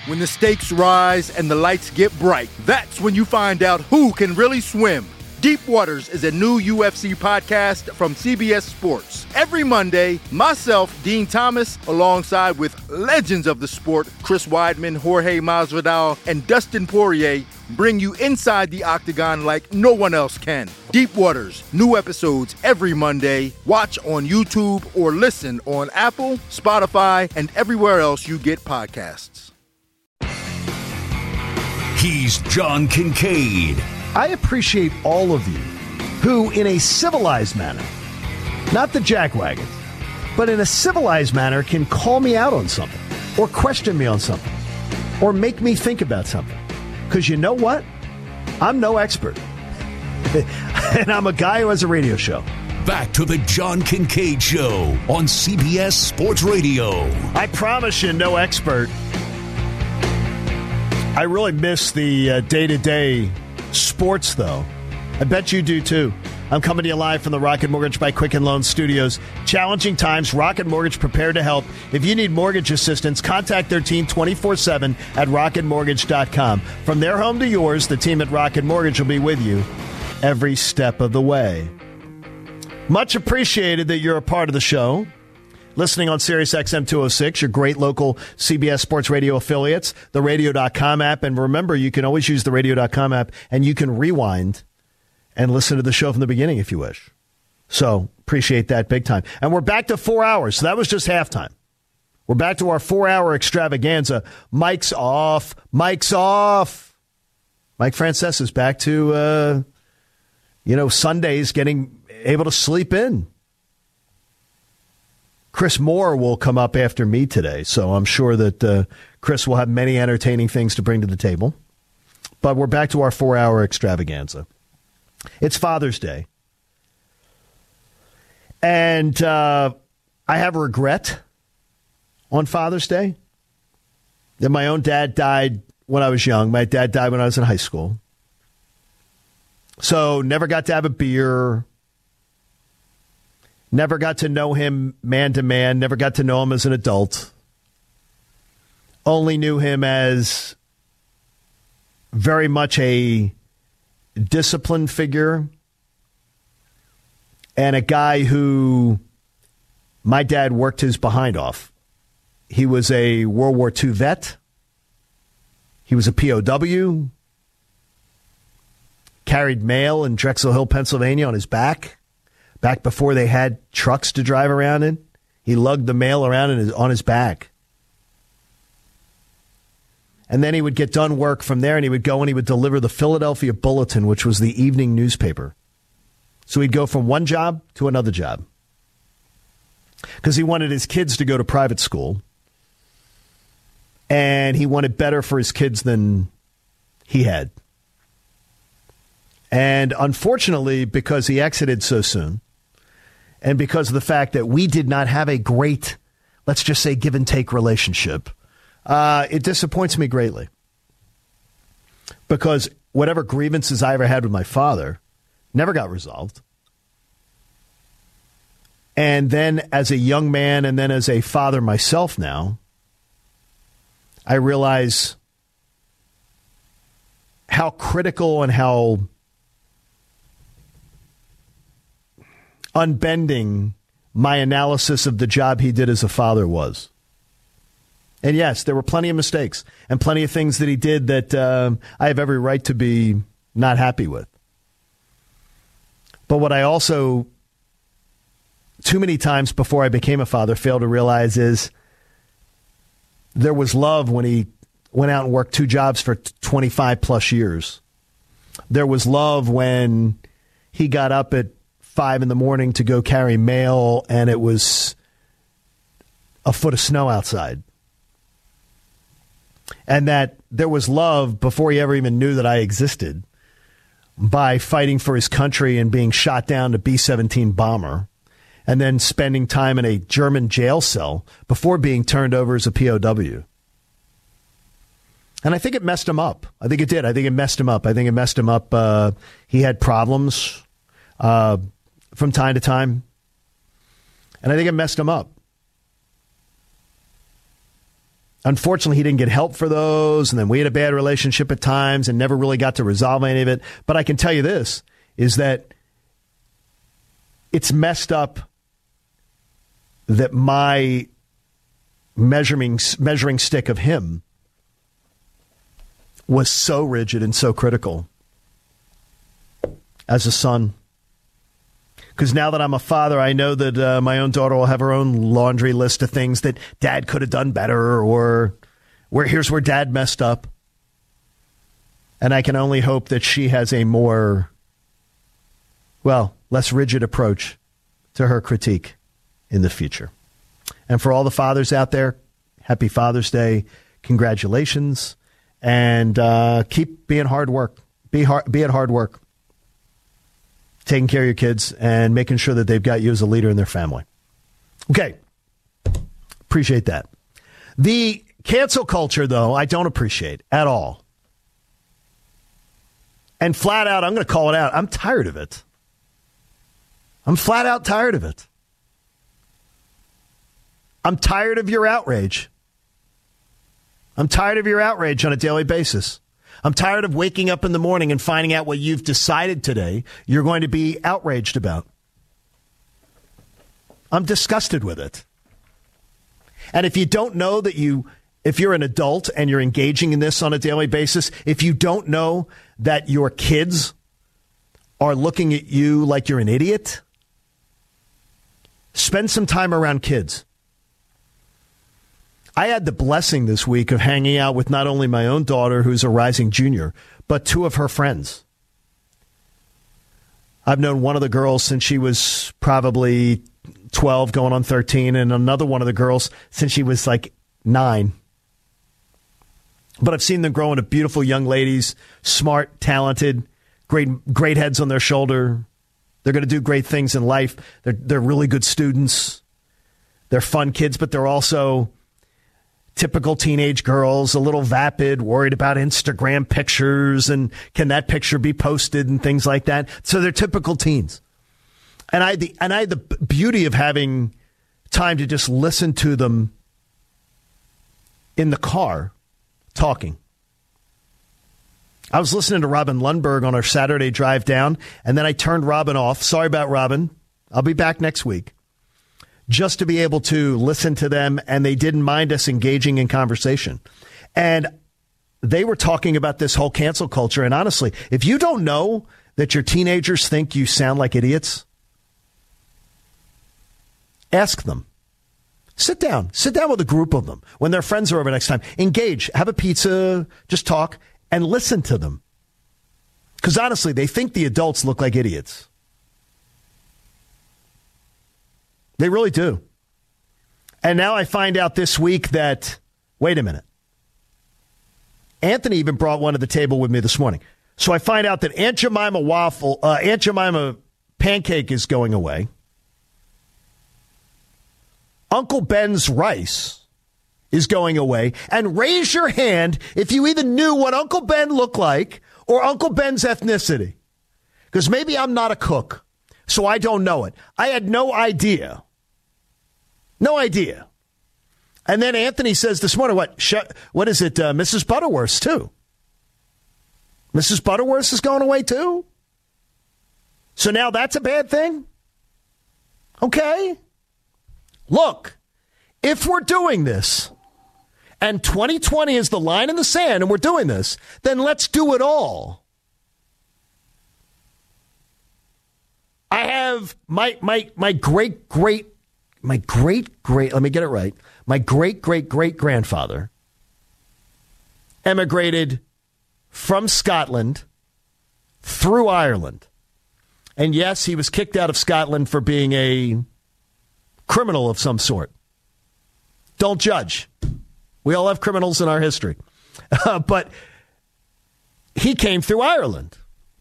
When the stakes rise and the lights get bright, that's when you find out who can really swim. Deep Waters is a new UFC podcast from CBS Sports. Every Monday, myself, Dean Thomas, alongside with legends of the sport, Chris Weidman, Jorge Masvidal, and Dustin Poirier, bring you inside the octagon like no one else can. Deep Waters, new episodes every Monday. Watch on YouTube or listen on Apple, Spotify, and everywhere else you get podcasts. He's John Kincaid. I appreciate all of you who, in a civilized manner, not the jackwagons, but in a civilized manner, can call me out on something or question me on something or make me think about something. Because you know what? I'm no expert. And I'm a guy who has a radio show. Back to the John Kincaid Show on CBS Sports Radio. I promise you, no expert. I really miss the day-to-day sports, though. I bet you do, too. I'm coming to you live from the Rocket Mortgage by Quicken Loans studios. Challenging times, Rocket Mortgage prepared to help. If you need mortgage assistance, contact their team 24/7 at rocketmortgage.com. From their home to yours, the team at Rocket Mortgage will be with you every step of the way. Much appreciated that you're a part of the show. Listening on Sirius XM 206, your great local CBS Sports Radio affiliates, the radio.com app. And remember, you can always use the radio.com app, and you can rewind and listen to the show from the beginning if you wish. So appreciate that big time. And we're back to 4 hours. So that was just halftime. We're back to our 4-hour extravaganza. Mike's off. Mike's off. Mike Francesa is back to, Sundays getting able to sleep in. Chris Moore will come up after me today, so I'm sure that Chris will have many entertaining things to bring to the table. But we're back to our 4-hour extravaganza. It's Father's Day. And I have a regret on Father's Day that my own dad died when I was young. My dad died when I was in high school. So never got to have a beer. Never got to know him man to man. Never got to know him as an adult. Only knew him as very much a disciplined figure and a guy who my dad worked his behind off. He was a World War II vet. He was a POW. Carried mail in Drexel Hill, Pennsylvania on his back. Back before they had trucks to drive around in, he lugged the mail around on his back. And then he would get done work from there, and he would go and he would deliver the Philadelphia Bulletin, which was the evening newspaper. So he'd go from one job to another job. Because he wanted his kids to go to private school. And he wanted better for his kids than he had. And unfortunately, because he exited so soon, and because of the fact that we did not have a great, let's just say, give and take relationship, it disappoints me greatly. Because whatever grievances I ever had with my father never got resolved. And then as a young man and then as a father myself now, I realize how critical and how unbending my analysis of the job he did as a father was. And yes, there were plenty of mistakes and plenty of things that he did that I have every right to be not happy with. But what I also, too many times before I became a father, failed to realize is there was love when he went out and worked 2 jobs for 25 plus years. There was love when he got up at 5 a.m. to go carry mail, and it was a foot of snow outside. And that there was love before he ever even knew that I existed by fighting for his country and being shot down to B-17 bomber and then spending time in a German jail cell before being turned over as a POW. And I think it messed him up. I think it did. I think it messed him up. He had problems from time to time. And I think it messed him up. Unfortunately, he didn't get help for those, and then we had a bad relationship at times and never really got to resolve any of it. But I can tell you this, is that it's messed up that my measuring stick of him was so rigid and so critical as a son. Because now that I'm a father, I know that my own daughter will have her own laundry list of things that dad could have done better, or here's where dad messed up. And I can only hope that she has a more, less rigid approach to her critique in the future. And for all the fathers out there, happy Father's Day. Congratulations. And keep being hard work. Be at hard work. Taking care of your kids and making sure that they've got you as a leader in their family. Okay. Appreciate that. The cancel culture, though, I don't appreciate at all. And flat out, I'm going to call it out. I'm tired of it. I'm flat out tired of it. I'm tired of your outrage. I'm tired of your outrage on a daily basis. I'm tired of waking up in the morning and finding out what you've decided today you're going to be outraged about. I'm disgusted with it. And if you don't know that if you're an adult and you're engaging in this on a daily basis, if you don't know that your kids are looking at you like you're an idiot, spend some time around kids. I had the blessing this week of hanging out with not only my own daughter, who's a rising junior, but two of her friends. I've known one of the girls since she was probably 12, going on 13, and another one of the girls since she was like 9. But I've seen them grow into beautiful young ladies, smart, talented, great heads on their shoulder. They're going to do great things in life. They're really good students. They're fun kids, but they're also typical teenage girls, a little vapid, worried about Instagram pictures and can that picture be posted and things like that. So they're typical teens. And I had the beauty of having time to just listen to them in the car talking. I was listening to Robin Lundberg on our Saturday drive down, and then I turned Robin off. Sorry about Robin. I'll be back next week. Just to be able to listen to them, and they didn't mind us engaging in conversation. And they were talking about this whole cancel culture. And honestly, if you don't know that your teenagers think you sound like idiots, ask them. Sit down with a group of them. When their friends are over next time, engage, have a pizza, just talk, and listen to them. Because honestly, they think the adults look like idiots. They really do. And now I find out this week that, wait a minute. Anthony even brought one to the table with me this morning. So I find out that Aunt Jemima pancake is going away. Uncle Ben's rice is going away. And raise your hand if you either knew what Uncle Ben looked like or Uncle Ben's ethnicity. Because maybe I'm not a cook, so I don't know it. I had no idea. No idea. And then Anthony says this morning, what is it, Mrs. Butterworth, too? Mrs. Butterworth is going away, too? So now that's a bad thing? Okay. Look, if we're doing this, and 2020 is the line in the sand, and we're doing this, then let's do it all. I have my great-great, let me get it right. My great-great-great-grandfather emigrated from Scotland through Ireland. And yes, he was kicked out of Scotland for being a criminal of some sort. Don't judge. We all have criminals in our history. But he came through Ireland.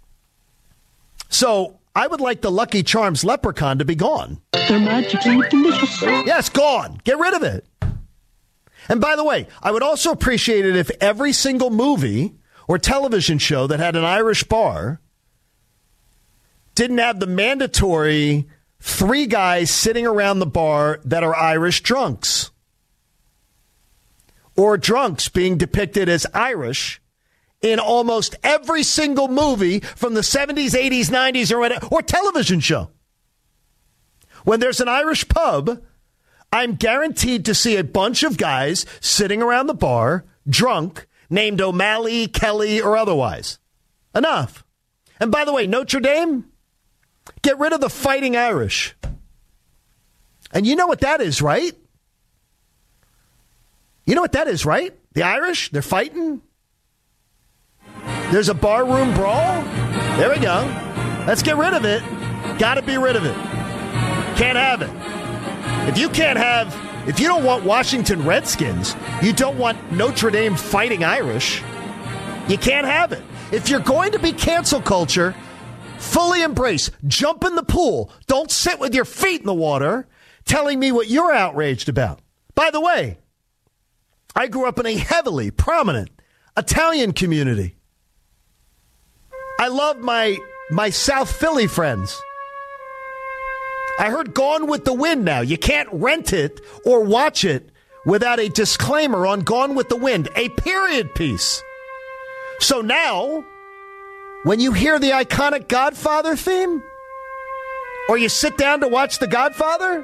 So I would like the Lucky Charms leprechaun to be gone. They're magically delicious. Yes, gone. Get rid of it. And by the way, I would also appreciate it if every single movie or television show that had an Irish bar didn't have the mandatory 3 guys sitting around the bar that are Irish drunks. or drunks being depicted as Irish in almost every single movie from the 70s, 80s, 90s, or whatever, or television show. When there's an Irish pub, I'm guaranteed to see a bunch of guys sitting around the bar, drunk, named O'Malley, Kelly, or otherwise. Enough. And by the way, Notre Dame, get rid of the Fighting Irish. And you know what that is, right? You know what that is, right? The Irish, they're fighting. There's a barroom brawl. There we go. Let's get rid of it. Got to be rid of it. Can't have it. If you don't want Washington Redskins, you don't want Notre Dame Fighting Irish, you can't have it. If you're going to be cancel culture, fully embrace. Jump in the pool. Don't sit with your feet in the water telling me what you're outraged about. By the way, I grew up in a heavily prominent Italian community. I love my South Philly friends. I heard Gone with the Wind now. You can't rent it or watch it without a disclaimer on Gone with the Wind, a period piece. So now, when you hear the iconic Godfather theme, or you sit down to watch The Godfather,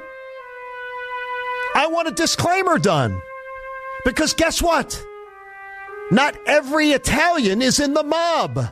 I want a disclaimer done. Because guess what? Not every Italian is in the mob.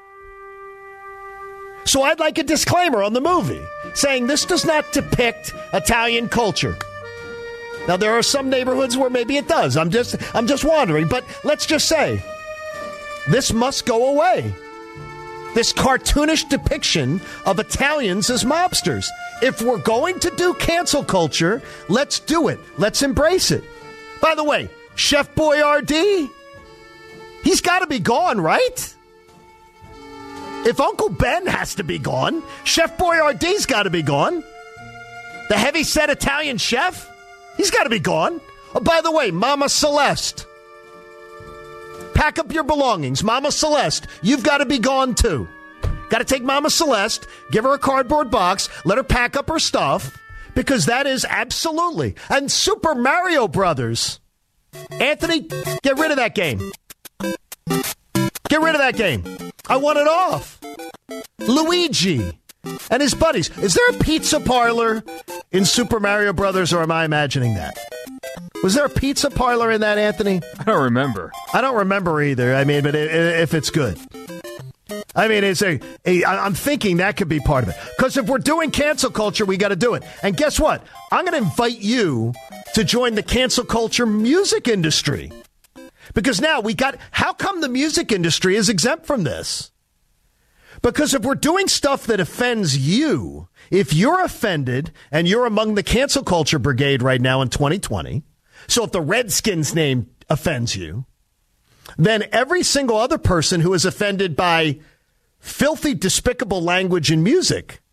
So I'd like a disclaimer on the movie saying this does not depict Italian culture. Now, there are some neighborhoods where maybe it does. I'm just wondering. But let's just say this must go away. This cartoonish depiction of Italians as mobsters. If we're going to do cancel culture, let's do it. Let's embrace it. By the way, Chef Boyardee, he's got to be gone, right? If Uncle Ben has to be gone, Chef Boyardee's got to be gone. The heavy-set Italian chef, he's got to be gone. Oh, by the way, Mama Celeste, pack up your belongings. Mama Celeste, you've got to be gone too. Got to take Mama Celeste, give her a cardboard box, let her pack up her stuff, because that is absolutely. And Super Mario Brothers. Anthony, get rid of that game. Get rid of that game. I want it off. Luigi and his buddies. Is there a pizza parlor in Super Mario Brothers, or am I imagining that? Was there a pizza parlor in that, Anthony? I don't remember. I don't remember either. I mean, but if it's good. I mean, I'm thinking that could be part of it. Because if we're doing cancel culture, we got to do it. And guess what? I'm going to invite you to join the cancel culture music industry. Because now how come the music industry is exempt from this? Because if we're doing stuff that offends you, if you're offended and you're among the cancel culture brigade right now in 2020, so if the Redskins name offends you, then every single other person who is offended by filthy, despicable language in music,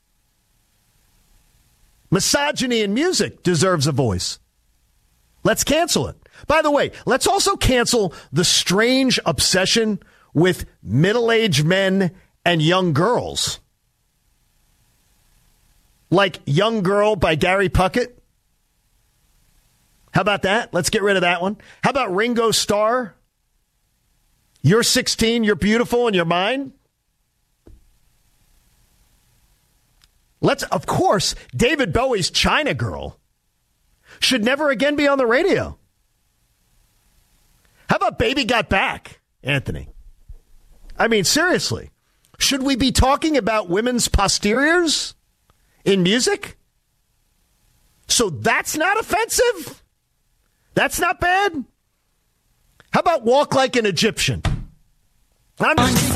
misogyny in music, deserves a voice. Let's cancel it. By the way, let's also cancel the strange obsession with middle-aged men and young girls. Like Young Girl by Gary Puckett. How about that? Let's get rid of that one. How about Ringo Starr? You're 16, you're beautiful, and you're mine. Of course, David Bowie's China Girl should never again be on the radio. How about Baby Got Back, Anthony? I mean, seriously. Should we be talking about women's posteriors in music? So that's not offensive? That's not bad? How about Walk Like an Egyptian? Hey,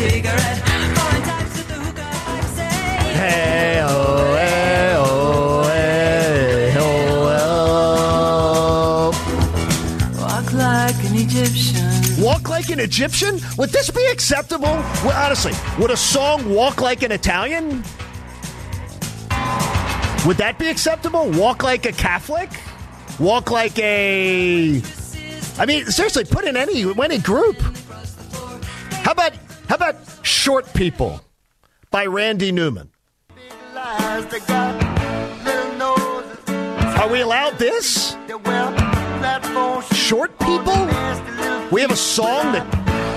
oh, hey, oh, hey, oh, oh. Walk like an Egyptian. Walk like an Egyptian? Would this be acceptable? Well, honestly, would a song Walk Like an Italian? Would that be acceptable? Walk like a Catholic? Walk like a... I mean, seriously, put in any group. How about Short People by Randy Newman? Are we allowed this? short people? We have a song that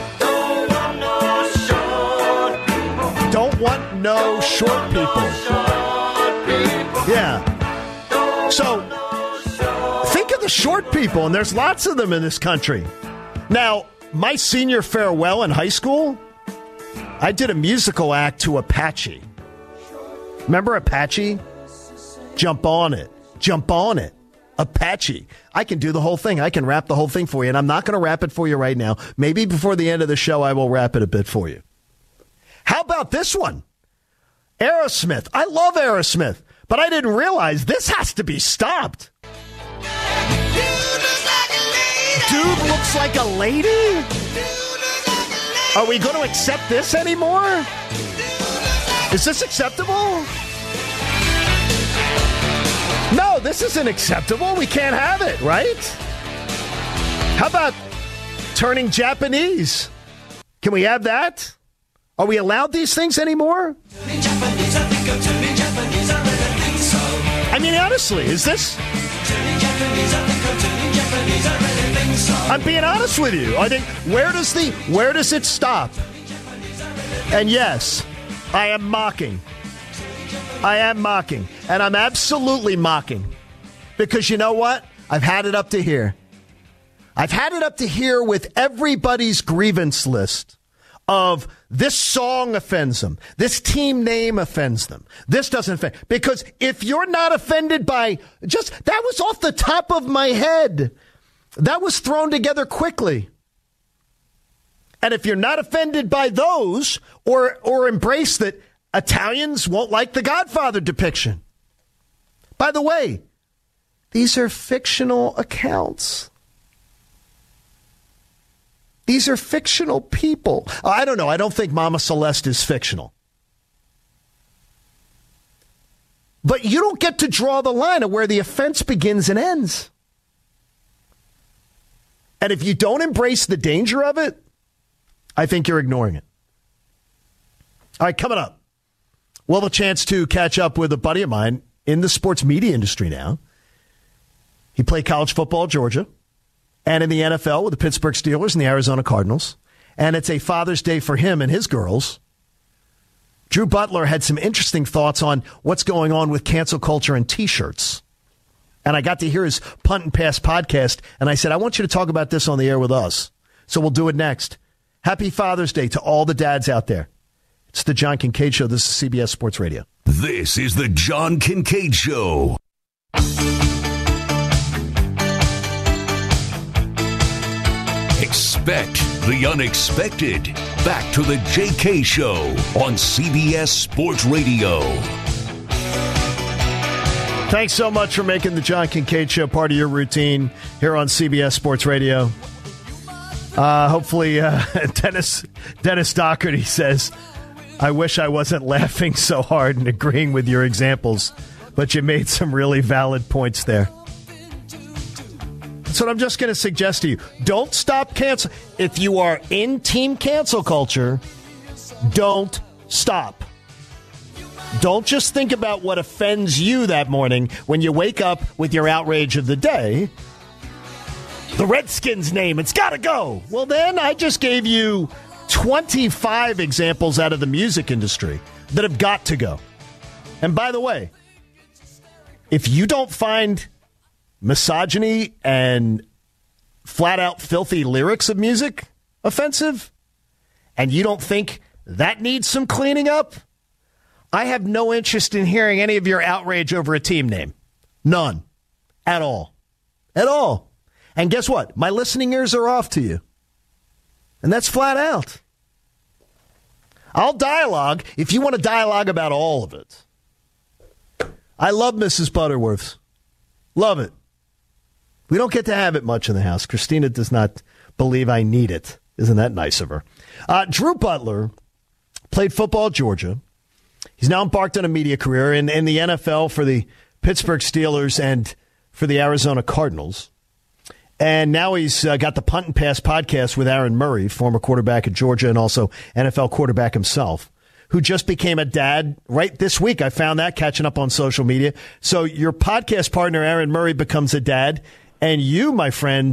don't want no short people. Yeah. So think of the short people, and there's lots of them in this country. Now, my senior farewell in high school, I did a musical act to Apache. Remember Apache? Jump on it. Jump on it. Apache. I can do the whole thing. I can rap the whole thing for you, and I'm not going to rap it for you right now. Maybe before the end of the show, I will rap it a bit for you. How about this one? Aerosmith. I love Aerosmith, but I didn't realize this has to be stopped. Dude looks like a lady? Are we going to accept this anymore? Is this acceptable? No, this isn't acceptable. We can't have it, right? How about turning Japanese? Can we have that? Are we allowed these things anymore? I mean, honestly, is this... I'm being honest with you. I think, where does it stop? And yes, I am mocking. I am mocking. And I'm absolutely mocking. Because you know what? I've had it up to here. I've had it up to here with everybody's grievance list of this song offends them. This team name offends them. This doesn't offend. Because if you're not offended by that was off the top of my head. That was thrown together quickly. And if you're not offended by those or embrace that Italians won't like the Godfather depiction. By the way, these are fictional accounts. These are fictional people. I don't know. I don't think Mama Celeste is fictional. But you don't get to draw the line of where the offense begins and ends. And if you don't embrace the danger of it, I think you're ignoring it. All right, coming up, we'll have a chance to catch up with a buddy of mine in the sports media industry now. He played college football at Georgia and in the NFL with the Pittsburgh Steelers and the Arizona Cardinals. And it's a Father's Day for him and his girls. Drew Butler had some interesting thoughts on what's going on with cancel culture and T-shirts. And I got to hear his Punt and Pass podcast, and I said, I want you to talk about this on the air with us. So we'll do it next. Happy Father's Day to all the dads out there. It's the John Kincaid Show. This is CBS Sports Radio. This is the John Kincaid Show. Expect the unexpected. Back to the JK Show on CBS Sports Radio. Thanks so much for making the John Kincaid Show part of your routine here on CBS Sports Radio. Hopefully, Dennis Doherty says, I wish I wasn't laughing so hard and agreeing with your examples, but you made some really valid points there. That's what I'm just going to suggest to you. Don't stop cancel. If you are in team cancel culture, don't stop. Don't just think about what offends you that morning when you wake up with your outrage of the day. The Redskins name, it's got to go. Well, then I just gave you 25 examples out of the music industry that have got to go. And by the way, if you don't find misogyny and flat-out filthy lyrics of music offensive, and you don't think that needs some cleaning up, I have no interest in hearing any of your outrage over a team name. None. At all. At all. And guess what? My listening ears are off to you. And that's flat out. I'll dialogue if you want to dialogue about all of it. I love Mrs. Butterworth's. Love it. We don't get to have it much in the house. Christina does not believe I need it. Isn't that nice of her? Drew Butler played football at Georgia. He's now embarked on a media career in the NFL for the Pittsburgh Steelers and for the Arizona Cardinals. And now he's got the Punt and Pass podcast with Aaron Murray, former quarterback at Georgia and also NFL quarterback himself, who just became a dad right this week. I found that catching up on social media. So your podcast partner, Aaron Murray, becomes a dad. And you, my friend,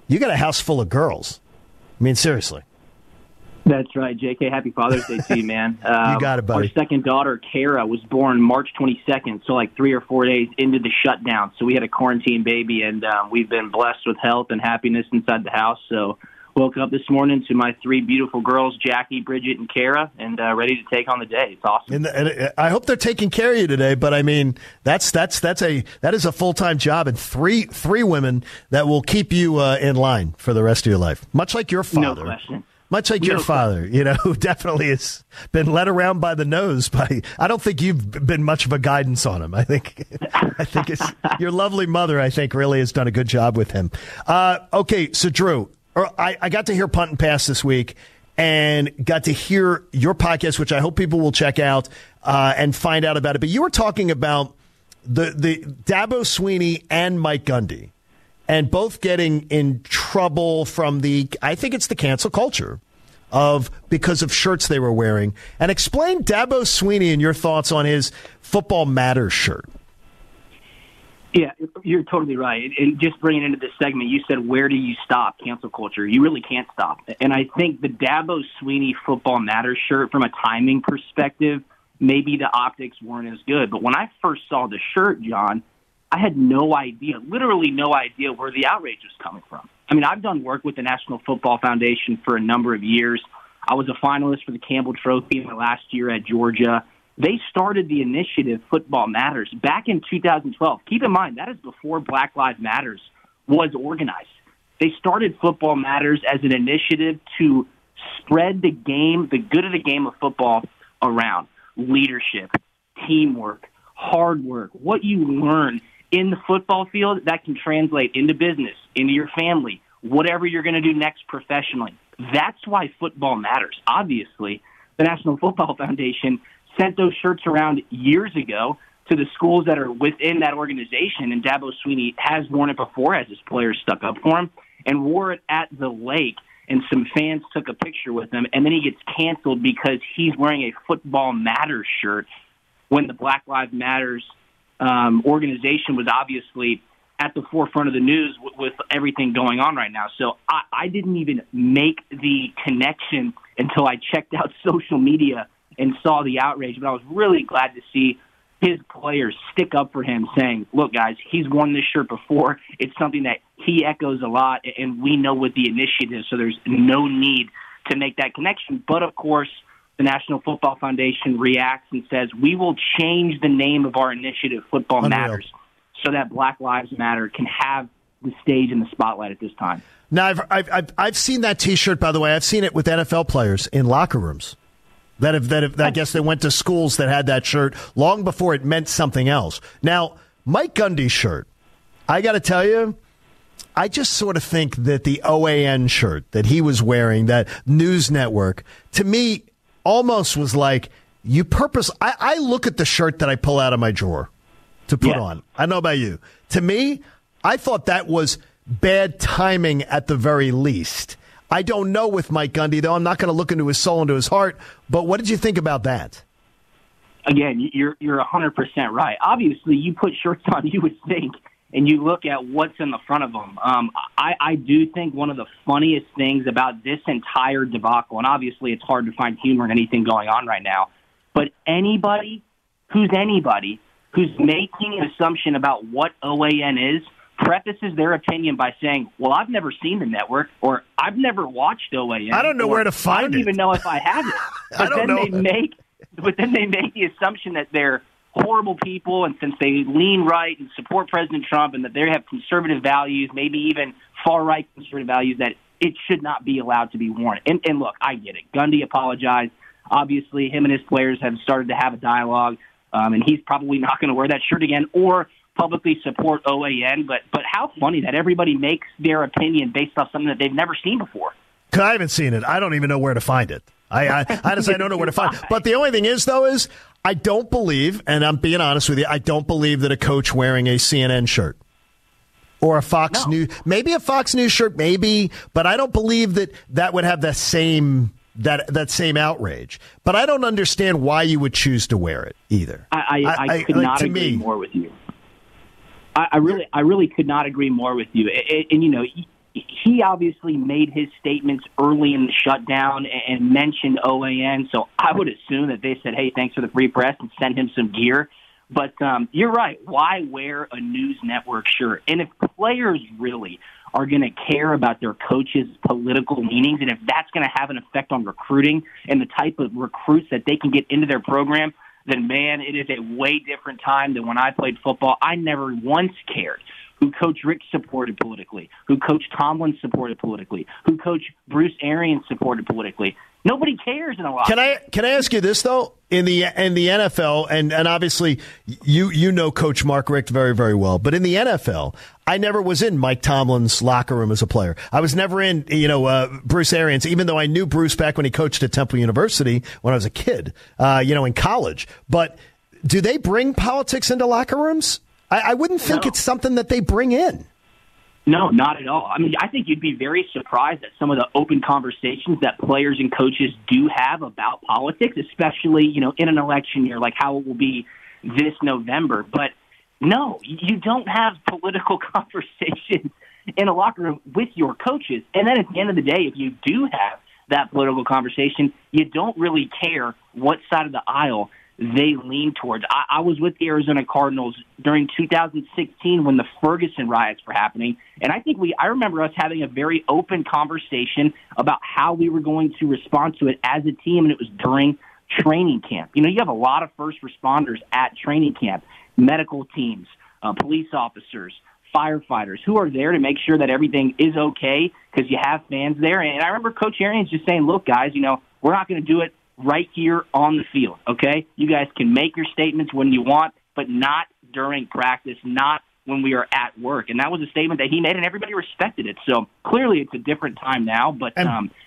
You got a house full of girls. I mean, seriously. That's right, JK. Happy Father's Day to you, man. You got it, buddy. Our second daughter, Kara, was born March 22nd, so like 3 or 4 days into the shutdown. So we had a quarantine baby, and we've been blessed with health and happiness inside the house. So woke up this morning to my 3 beautiful girls, Jackie, Bridget, and Kara, and ready to take on the day. It's awesome. And I hope they're taking care of you today. But I mean, that is a full-time job, and three women that will keep you in line for the rest of your life, much like your father. No question. Much like your father, who definitely has been led around by the nose by. I don't think you've been much of a guidance on him. I think it's your lovely mother. I think really has done a good job with him. Okay, so Drew, I got to hear Punt and Pass this week, and got to hear your podcast, which I hope people will check out and find out about it. But you were talking about the Dabo Swinney and Mike Gundy. And both getting in trouble from I think it's the cancel culture because of shirts they were wearing. And explain Dabo Swinney and your thoughts on his Football Matters shirt. Yeah, you're totally right. And just bringing into this segment, you said, where do you stop cancel culture? You really can't stop. And I think the Dabo Swinney Football Matters shirt, from a timing perspective, maybe the optics weren't as good. But when I first saw the shirt, John, I had literally no idea where the outrage was coming from. I mean, I've done work with the National Football Foundation for a number of years. I was a finalist for the Campbell Trophy in my last year at Georgia. They started the initiative Football Matters back in 2012. Keep in mind, that is before Black Lives Matters was organized. They started Football Matters as an initiative to spread the good of the game of football around. Leadership, teamwork, hard work, what you learn in the football field that can translate into business, into your family, whatever you're going to do next professionally. That's why football matters. Obviously, the National Football Foundation sent those shirts around years ago to the schools that are within that organization, and Dabo Swinney has worn it before as his players stuck up for him, and wore it at the lake, and some fans took a picture with him, and then he gets canceled because he's wearing a Football Matters shirt when the Black Lives Matters organization was obviously at the forefront of the news with everything going on right now. So I didn't even make the connection until I checked out social media and saw the outrage. But I was really glad to see his players stick up for him, saying, look, guys, he's worn this shirt before. It's something that he echoes a lot, and we know what the initiative is, so there's no need to make that connection. But, of course, the National Football Foundation reacts and says, we will change the name of our initiative, Football Matters, so that Black Lives Matter can have the stage and the spotlight at this time. Now, I've seen that T-shirt, by the way. I've seen it with NFL players in locker rooms that I guess they went to schools that had that shirt long before it meant something else. Now, Mike Gundy's shirt, I got to tell you, I just sort of think that the OAN shirt that he was wearing, that news network, to me, almost was like I look at the shirt that I pull out of my drawer to put on. I don't know about you. To me, I thought that was bad timing at the very least. I don't know with Mike Gundy, though. I'm not going to look into his soul, into his heart. But what did you think about that? Again, you're 100% right. Obviously, you put shirts on, you would think, and you look at what's in the front of them. I do think one of the funniest things about this entire debacle, and obviously it's hard to find humor in anything going on right now, but anybody who's making an assumption about what OAN is prefaces their opinion by saying, well, I've never seen the network, or I've never watched OAN. I don't know where to find it. I don't even know if I have it. I don't know. But then they make the assumption that they're horrible people, and since they lean right and support President Trump and that they have conservative values, maybe even far-right conservative values, that it should not be allowed to be worn. And look, I get it. Gundy apologized. Obviously, him and his players have started to have a dialogue, and he's probably not going to wear that shirt again or publicly support OAN. But how funny that everybody makes their opinion based off something that they've never seen before. I haven't seen it. I don't even know where to find it. I honestly don't know where to find it. But the only thing is, though, is I don't believe, and I'm being honest with you, I don't believe that a coach wearing a CNN shirt or a Fox News, maybe a Fox News shirt, maybe, but I don't believe that would have that same outrage. But I don't understand why you would choose to wear it either. I could not agree more with you. I really could not agree more with you. And you know, he obviously made his statements early in the shutdown and mentioned OAN, so I would assume that they said, hey, thanks for the free press, and send him some gear. But you're right. Why wear a news network shirt? And if players really are going to care about their coaches' political leanings, and if that's going to have an effect on recruiting and the type of recruits that they can get into their program, then, man, it is a way different time than when I played football. I never once cared who Coach Rick supported politically, who Coach Tomlin supported politically, who Coach Bruce Arians supported politically. Nobody cares in a lot. Can I ask you this, though? In the NFL, and obviously you know Coach Mark Richt very, very well, but in the NFL, I never was in Mike Tomlin's locker room as a player. I was never in, Bruce Arians, even though I knew Bruce back when he coached at Temple University when I was a kid, in college. But do they bring politics into locker rooms? I wouldn't think it's something that they bring in. No, not at all. I mean, I think you'd be very surprised at some of the open conversations that players and coaches do have about politics, especially, in an election year, like how it will be this November. But no, you don't have political conversations in a locker room with your coaches. And then at the end of the day, if you do have that political conversation, you don't really care what side of the aisle they lean towards. I was with the Arizona Cardinals during 2016 when the Ferguson riots were happening, and I remember us having a very open conversation about how we were going to respond to it as a team, and it was during training camp. You have a lot of first responders at training camp, medical teams, police officers, firefighters, who are there to make sure that everything is okay because you have fans there. And I remember Coach Arians just saying, look, guys, we're not going to do it right here on the field, okay? You guys can make your statements when you want, but not during practice, not when we are at work. And that was a statement that he made, and everybody respected it. So clearly it's a different time now, but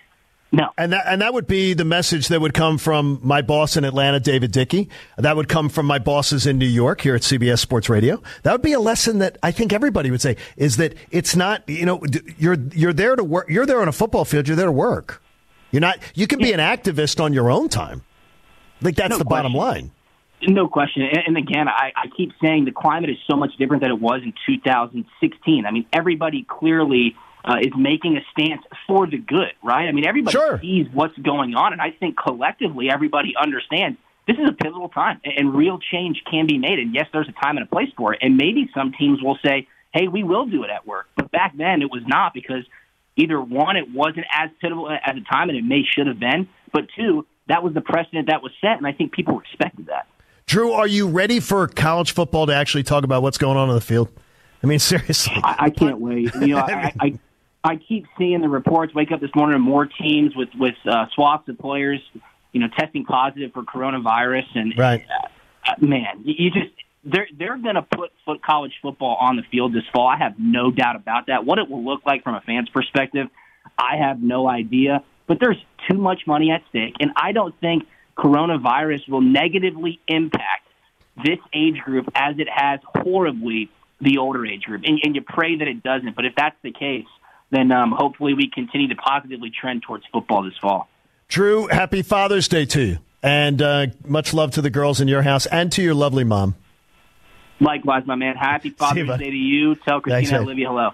no. And that would be the message that would come from my boss in Atlanta, David Dickey. That would come from my bosses in New York here at CBS Sports Radio. That would be a lesson that I think everybody would say, is that it's not, you're there to work. You're there on a football field. You're there to work. You're not. You can be an activist on your own time. I think that's the bottom line. No question. And again, I keep saying the climate is so much different than it was in 2016. I mean, everybody clearly is making a stance for the good, right? I mean, everybody sees what's going on, and I think collectively everybody understands this is a pivotal time, and real change can be made. And yes, there's a time and a place for it. And maybe some teams will say, hey, we will do it at work. But back then it was not, because either one, it wasn't as pivotal at the time, and it should have been. But two, that was the precedent that was set, and I think people respected that. Drew, are you ready for college football to actually talk about what's going on the field? I mean, seriously. I can't wait. I keep seeing the reports. Wake up this morning and more teams with swaths of players, testing positive for coronavirus, and right. Man, they're going to put college football on the field this fall. I have no doubt about that. What it will look like from a fan's perspective, I have no idea. But there's too much money at stake, and I don't think coronavirus will negatively impact this age group as it has horribly the older age group. And you pray that it doesn't. But if that's the case, then hopefully we continue to positively trend towards football this fall. Drew, happy Father's Day to you. And much love to the girls in your house and to your lovely mom. Likewise, my man. Happy Father's Day to you. Tell Christina and Olivia hello.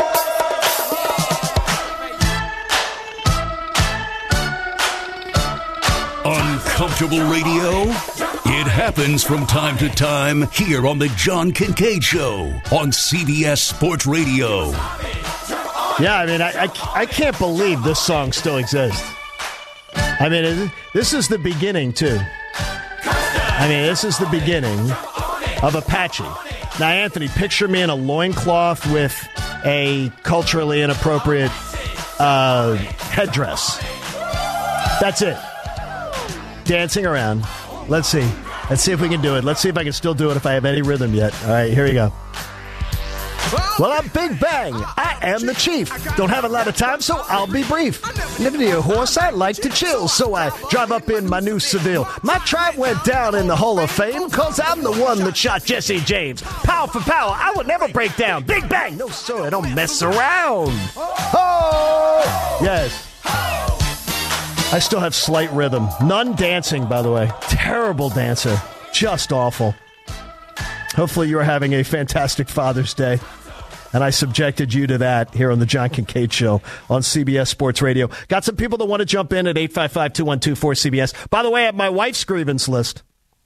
Uncomfortable radio? It happens from time to time here on the John Kincaid Show on CBS Sports Radio. Yeah, I mean, I can't believe this song still exists. I mean, this is the beginning, too. I mean, this is the beginning of Apache. Now, Anthony, picture me in a loincloth with a culturally inappropriate headdress. That's it. Dancing around. Let's see. Let's see if we can do it. Let's see if I can still do it if I have any rhythm yet. All right, here we go. Well, I'm Big Bang. I am the chief. Don't have a lot of time, so I'll be brief. Living near a horse, I like to chill, so I drive up in my new Seville. My tribe went down in the Hall of Fame, cause I'm the one that shot Jesse James. Power for power, I would never break down. Big Bang, no sir, I don't mess around. Oh! Yes. I still have slight rhythm. None dancing, by the way. Terrible dancer. Just awful. Hopefully you're having a fantastic Father's Day. and I subjected you to that here on the John Kincaid Show on CBS Sports Radio. Got some people that want to jump in at 855-212-4CBS. By the way, I have my wife's grievance list.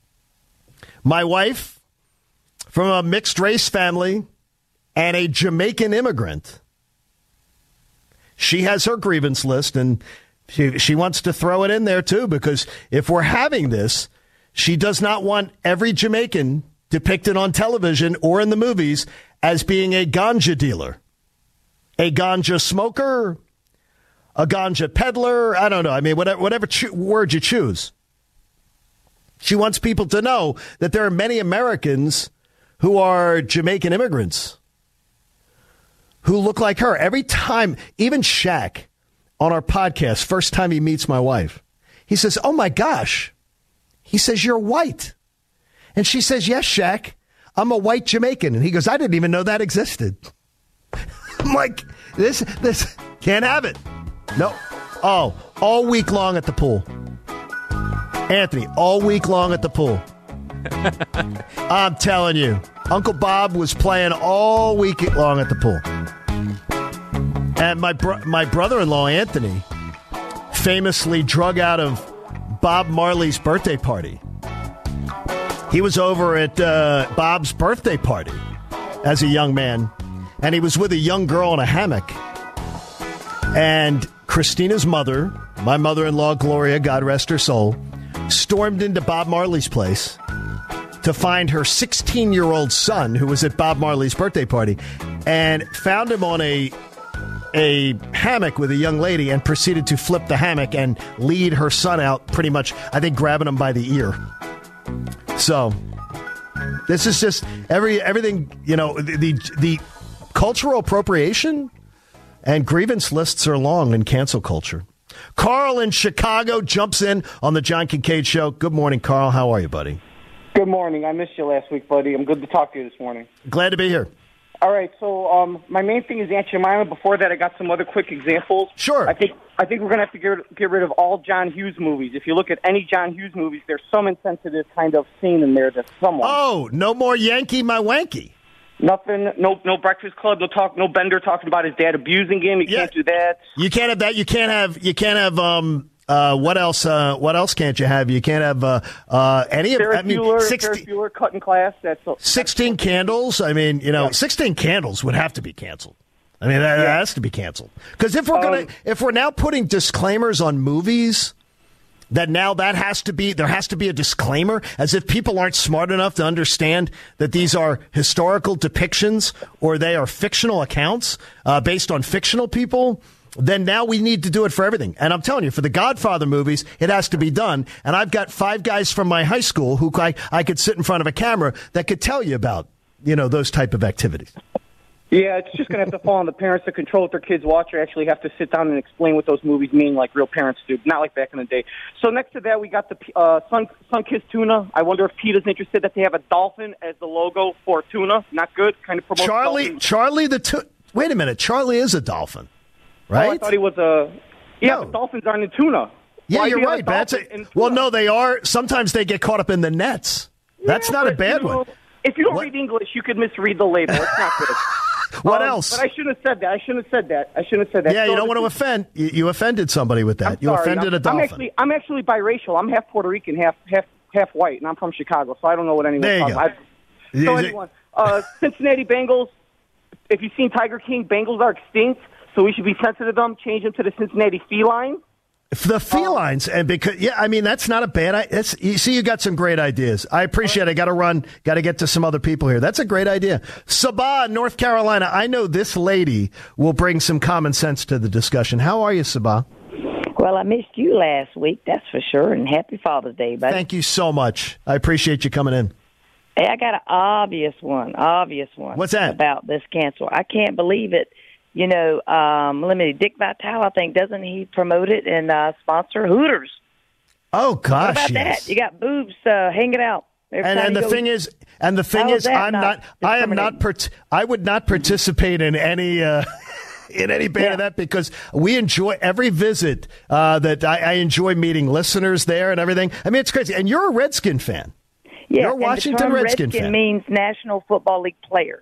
My wife, from a mixed-race family and a Jamaican immigrant, she has her grievance list, and she wants to throw it in there, too, because if we're having this, she does not want every Jamaican depicted on television or in the movies as being a ganja dealer, a ganja smoker, a ganja peddler. I don't know. I mean, whatever word you choose. She wants people to know that there are many Americans who are Jamaican immigrants who look like her. Every time, even Shaq on our podcast, first time he meets my wife, he says, "Oh, my gosh." He says, "You're white." And she says, "Yes, Shaq, I'm a white Jamaican." And he goes, "I didn't even know that existed." I'm like, this can't have it. No. Oh, all week long at the pool. Anthony, all week long at the pool. I'm telling you, Uncle Bob was playing all week long at the pool. And my brother-in-law, Anthony, famously drug out of Bob Marley's birthday party. He was over at Bob's birthday party as a young man, and he was with a young girl in a hammock. And Christina's mother, my mother-in-law, Gloria, God rest her soul, stormed into Bob Marley's place to find her 16-year-old son, who was at Bob Marley's birthday party, and found him on a hammock with a young lady and proceeded to flip the hammock and lead her son out, pretty much, I think, grabbing him by the ear. So this is just everything, you know, the cultural appropriation and grievance lists are long in cancel culture. Carl in Chicago jumps in on the John Kincaid Show. Good morning, Carl. How are you, buddy? Good morning. I missed you last week, buddy. I'm good to talk to you this morning. Glad to be here. All right, so my main thing is Aunt Jemima. Before that, I got some other quick examples. Sure. I think we're going to have to get rid of all John Hughes movies. If you look at any John Hughes movies, there's some insensitive kind of scene in there that's someone. Oh, no more Yankee My Wanky. Nothing. No Breakfast Club. No Bender talking about his dad abusing him. You can't do that. You can't have that. You can't have. What else? What else can't you have? You can't have any of. Ferris Bueller cutting class. That's 16 Candles. I mean, 16 Candles would have to be canceled. I mean, that has to be canceled. Because if we're now putting disclaimers on movies, then now there has to be a disclaimer, as if people aren't smart enough to understand that these are historical depictions or they are fictional accounts based on fictional people. Then now we need to do it for everything. And I'm telling you, for the Godfather movies, it has to be done. And I've got 5 guys from my high school who I could sit in front of a camera that could tell you about, those type of activities. Yeah, it's just going to have to fall on the parents to control what their kids watch, or actually have to sit down and explain what those movies mean like real parents do, not like back in the day. So next to that, we got the Sunkist tuna. I wonder if PETA's interested that they have a dolphin as the logo for tuna. Not good. Kind of promotes Charlie wait a minute. Charlie is a dolphin, right? Oh, I thought he was a... Yeah, no. But dolphins aren't in tuna. Yeah, you're right. Well, no, they are. Sometimes they get caught up in the nets. That's not a bad one. If you don't read English, you could misread the label. It's not good. What else? But I shouldn't have said that. Yeah, you don't want to offend. You offended somebody with that. You offended a dolphin. I'm actually biracial. I'm half Puerto Rican, half white, and I'm from Chicago, so I don't know what anyone's talking about. So anyone, Cincinnati Bengals, if you've seen Tiger King, Bengals are extinct, so we should be sensitive to them. Change them to the Cincinnati Felines. The felines, and because that's not a bad idea. You see, you got some great ideas. I appreciate it. I got to run. Got to get to some other people here. That's a great idea. Sabah, North Carolina. I know this lady will bring some common sense to the discussion. How are you, Sabah? Well, I missed you last week, that's for sure, and happy Father's Day, buddy. Thank you so much. I appreciate you coming in. Hey, I got an obvious one. What's that? About this cancel. I can't believe it. Dick Vitale, I think, doesn't he promote it and sponsor Hooters? Oh gosh, what about that? You got boobs hanging out. And the thing is, I would not participate in any band of that, because we enjoy every visit. That I enjoy meeting listeners there and everything. I mean, it's crazy. And you're a Redskin fan. Yeah, you're a Washington Redskin fan. Means National Football League player.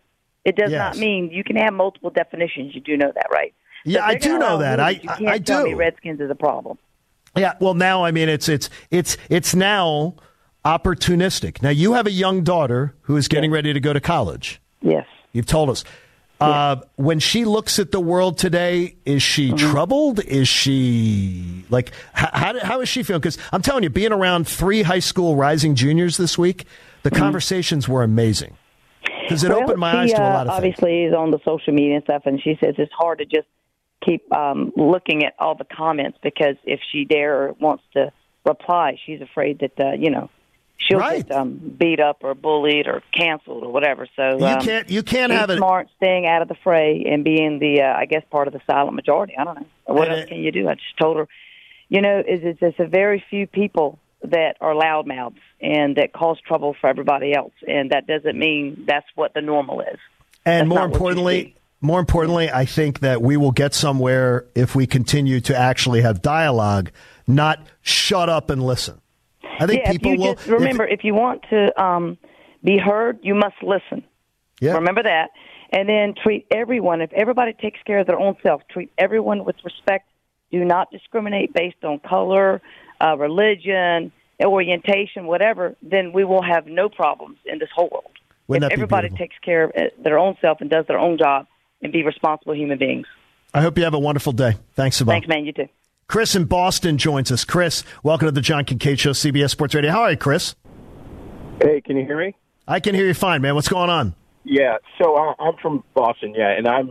It does not mean you can have multiple definitions. You do know that, right? Yeah, I do know that. I can't tell me Redskins is a problem. Yeah, well, now, I mean, it's now opportunistic. Now, you have a young daughter who is getting ready to go to college. Yes. You've told us. When she looks at the world today, is she troubled? Is she, like, how is she feeling? Because I'm telling you, being around 3 high school rising juniors this week, the conversations were amazing. Because it opened my eyes to a lot of obviously things. is on the social media and stuff, and she says it's hard to just keep looking at all the comments, because if she dare or wants to reply, she's afraid that, she'll get beat up or bullied or canceled or whatever. So you can't have it. Smart staying out of the fray and being the, I guess, part of the silent majority. I don't know. What else can you do? I just told her, it's a very few people that are loudmouths and that cause trouble for everybody else, and that doesn't mean that's what the normal is. And more importantly, I think that we will get somewhere if we continue to actually have dialogue, not shut up and listen. I think people will. Just remember, if you want to be heard, you must listen. Yeah. Remember that. And then treat everyone, if everybody takes care of their own self, treat everyone with respect. Do not discriminate based on color, religion, orientation, whatever, then we will have no problems in this whole world. If everybody takes care of their own self and does their own job and be responsible human beings. I hope you have a wonderful day. Thanks, Simone. Thanks, man. You too. Chris in Boston joins us. Chris, welcome to the John Kincaid Show, CBS Sports Radio. How are you, Chris? Hey, can you hear me? I can hear you fine, man. What's going on? Yeah, so I'm from Boston, and I'm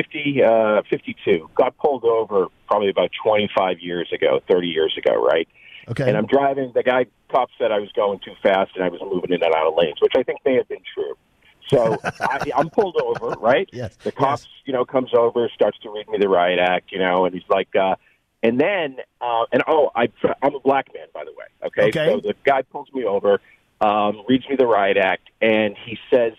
52. Got pulled over probably about 25 years ago, 30 years ago, right? Okay. And I'm driving. The cop said I was going too fast and I was moving in and out of lanes, which I think may have been true. So I'm pulled over, right? Yes. The cop, comes over, starts to read me the riot act, and he's like, and then, I'm a black man, by the way. Okay. So the guy pulls me over, reads me the riot act, and he says,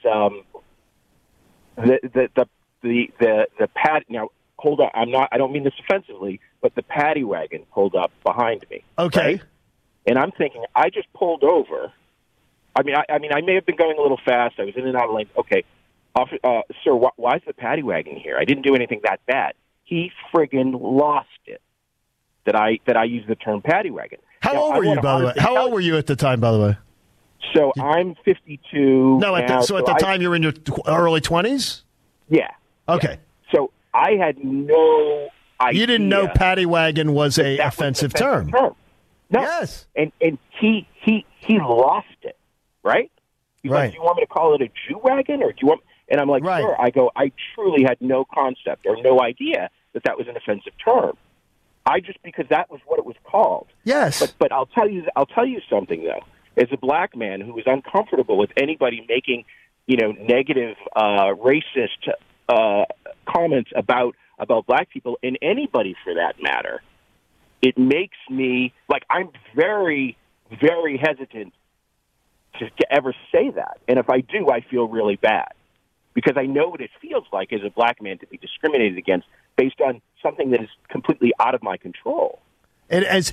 the pad. Now, hold on. I don't mean this offensively, but the paddy wagon pulled up behind me. Okay. Right? And I'm thinking, I just pulled over. I mean, I may have been going a little fast. I was in and out of lane. Okay, sir, why is the paddy wagon here? I didn't do anything that bad. He friggin' lost it that I used the term paddy wagon. How old were you, by the way? How old were you at the time, by the way? So I'm 52. No, at the time you were in your early 20s? Yeah. Okay. Yeah. So I had no idea. You didn't know paddy wagon was an offensive term. No. Yes. And he lost it, right? He's like, do you want me to call it a Jew wagon, or do you want? And I'm like, sure. I go, I truly had no concept or no idea that was an offensive term. Because that was what it was called. Yes. But I'll tell you something though. As a black man who was uncomfortable with anybody making, negative, racist comments about black people, and anybody for that matter, it makes me I'm very, very hesitant to ever say that. And if I do, I feel really bad because I know what it feels like as a black man to be discriminated against based on something that is completely out of my control. It's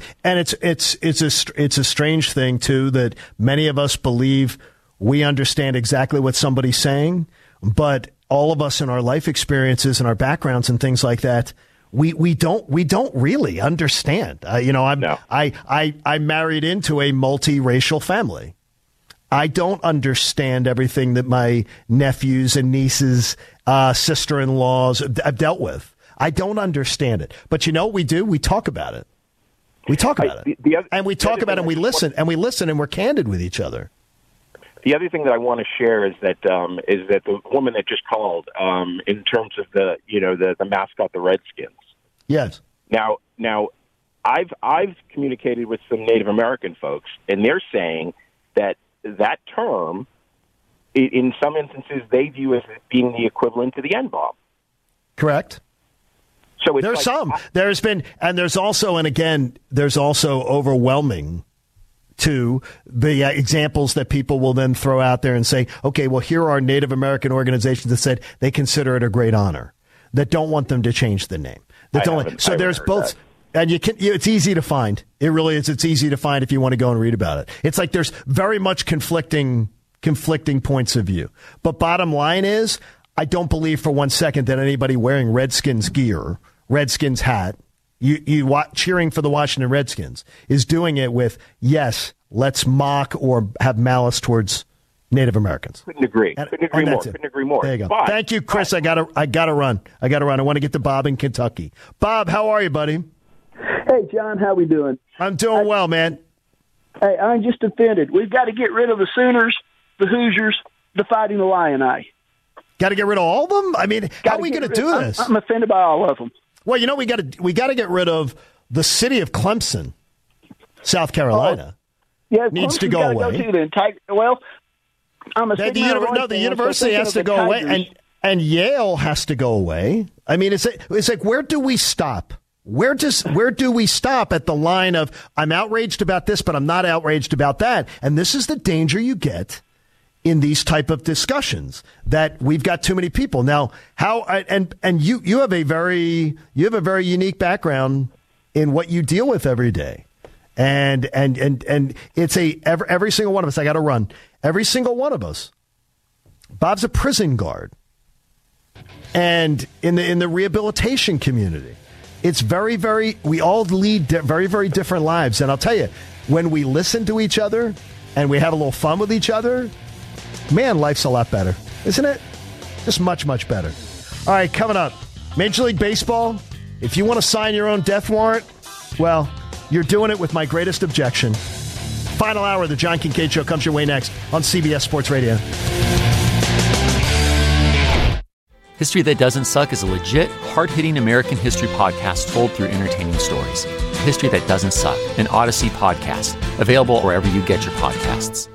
a strange thing too that many of us believe we understand exactly what somebody's saying, but all of us in our life experiences and our backgrounds and things like that, we don't really understand. I married into a multiracial family. I don't understand everything that my nephews and nieces, sister-in-laws have dealt with. I don't understand it. But we do. We talk about it. We talk about it. And we talk about it and we listen. And we listen and we're candid with each other. The other thing that I want to share is that the woman that just called, in terms of the mascot, the Redskins. Yes. Now, I've communicated with some Native American folks, and they're saying that term, in some instances, they view as being the equivalent to the N-bomb. Correct. So there's some. There's been, and there's also, and again, there's also overwhelming to the examples that people will then throw out there and say, okay, well, here are Native American organizations that said they consider it a great honor, that don't want them to change the name. So there's both. And it's easy to find. It really is. It's easy to find if you want to go and read about it. It's like there's very much conflicting points of view. But bottom line is, I don't believe for 1 second that anybody wearing Redskins gear, Redskins hat, cheering for the Washington Redskins is doing it with, yes, let's mock or have malice towards Native Americans. Couldn't agree more. There you go. But, thank you, Chris. I gotta run. I want to get to Bob in Kentucky. Bob, how are you, buddy? Hey, John, how we doing? I'm doing well, man. Hey, I'm just offended. We've got to get rid of the Sooners, the Hoosiers, the Fighting Illini. Got to get rid of all of them? I mean, how are we going to do this? I'm offended by all of them. Well, we got to get rid of the city of Clemson, South Carolina. Yeah, needs Clemson's to go away. Go then. Well, I'm a the university has to go away, and Yale has to go away. I mean, it's like, where do we stop? Where do we stop at the line of, I'm outraged about this, but I'm not outraged about that? And this is the danger you get in these type of discussions, that we've got too many people. Now, you have a very unique background in what you deal with every day. And it's every single one of us, I got to run. Every single one of us. Bob's a prison guard. And in the rehabilitation community, it's very, very, we all lead very, very different lives. And I'll tell you, when we listen to each other and we have a little fun with each other, man, life's a lot better, isn't it? Just much, much better. All right, coming up, Major League Baseball. If you want to sign your own death warrant, well, you're doing it with my greatest objection. Final hour of the John Kincaid Show comes your way next on CBS Sports Radio. History That Doesn't Suck is a legit, hard-hitting American history podcast told through entertaining stories. History That Doesn't Suck, an Odyssey podcast. Available wherever you get your podcasts.